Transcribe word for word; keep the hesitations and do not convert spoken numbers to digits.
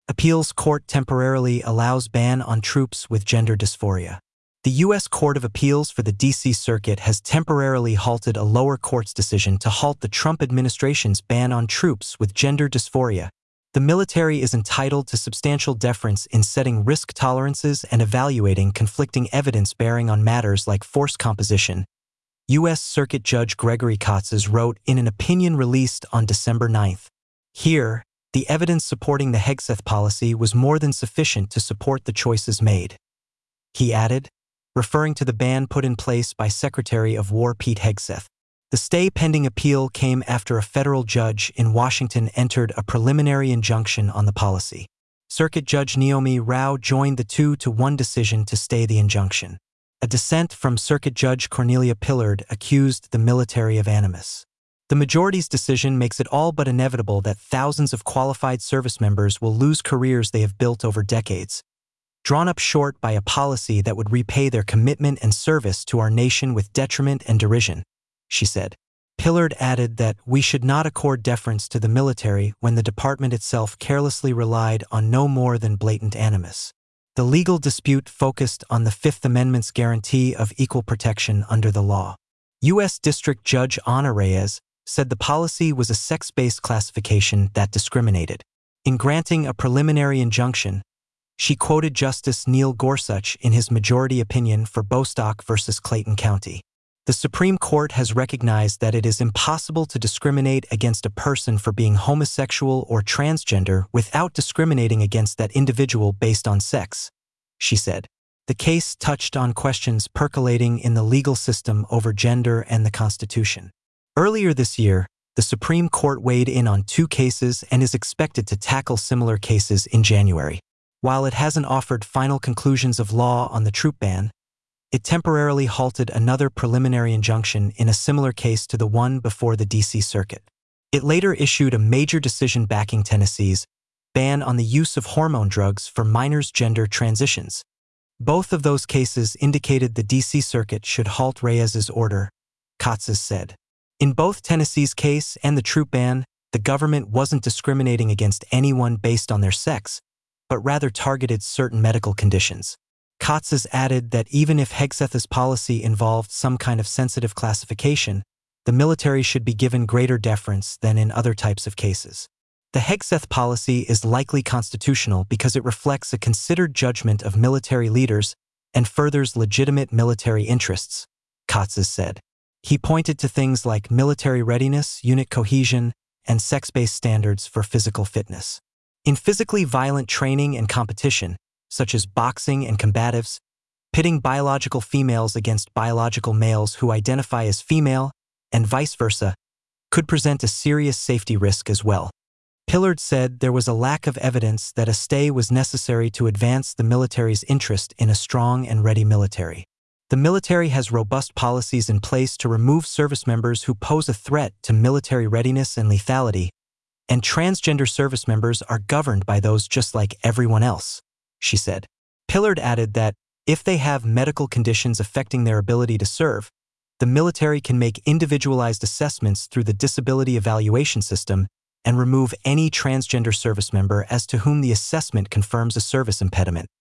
Appeals Court temporarily allows ban on troops with gender dysphoria. The U S Court of Appeals for the D C Circuit has temporarily halted a lower court's decision to halt the Trump administration's ban on troops with gender dysphoria. The military is entitled to substantial deference in setting risk tolerances and evaluating conflicting evidence bearing on matters like force composition, U S Circuit Judge Gregory Katsas wrote in an opinion released on December ninth. Here, the evidence supporting the Hegseth policy was more than sufficient to support the choices made. He added, referring to the ban put in place by Secretary of War Pete Hegseth. The stay pending appeal came after a federal judge in Washington entered a preliminary injunction on the policy. Circuit Judge Naomi Rao joined the two to one decision to stay the injunction. A dissent from Circuit Judge Cornelia Pillard accused the military of animus. The majority's decision makes it all but inevitable that thousands of qualified service members will lose careers they have built over decades, drawn up short by a policy that would repay their commitment and service to our nation with detriment and derision, she said. Pillard added that we should not accord deference to the military when the department itself carelessly relied on no more than blatant animus. The legal dispute focused on the Fifth Amendment's guarantee of equal protection under the law. U S District Judge Ana Reyes said the policy was a sex-based classification that discriminated. In granting a preliminary injunction, she quoted Justice Neil Gorsuch in his majority opinion for Bostock versus Clayton County. The Supreme Court has recognized that it is impossible to discriminate against a person for being homosexual or transgender without discriminating against that individual based on sex, she said. The case touched on questions percolating in the legal system over gender and the Constitution. Earlier this year, the Supreme Court weighed in on two cases and is expected to tackle similar cases in January. While it hasn't offered final conclusions of law on the troop ban, it temporarily halted another preliminary injunction in a similar case to the one before the D C Circuit. It later issued a major decision backing Tennessee's ban on the use of hormone drugs for minors' gender transitions. Both of those cases indicated the D C Circuit should halt Reyes's order, Katsas said. In both Tennessee's case and the troop ban, the government wasn't discriminating against anyone based on their sex, but rather targeted certain medical conditions. Katsas added that even if Hegseth's policy involved some kind of sensitive classification, the military should be given greater deference than in other types of cases. The Hegseth policy is likely constitutional because it reflects a considered judgment of military leaders and furthers legitimate military interests, Katsas said. He pointed to things like military readiness, unit cohesion, and sex-based standards for physical fitness. In physically violent training and competition, such as boxing and combatives, pitting biological females against biological males who identify as female, and vice versa, could present a serious safety risk as well. Pillard said there was a lack of evidence that a stay was necessary to advance the military's interest in a strong and ready military. The military has robust policies in place to remove service members who pose a threat to military readiness and lethality, and transgender service members are governed by those just like everyone else, she said. Pillard added that, if they have medical conditions affecting their ability to serve, the military can make individualized assessments through the disability evaluation system and remove any transgender service member as to whom the assessment confirms a service impediment.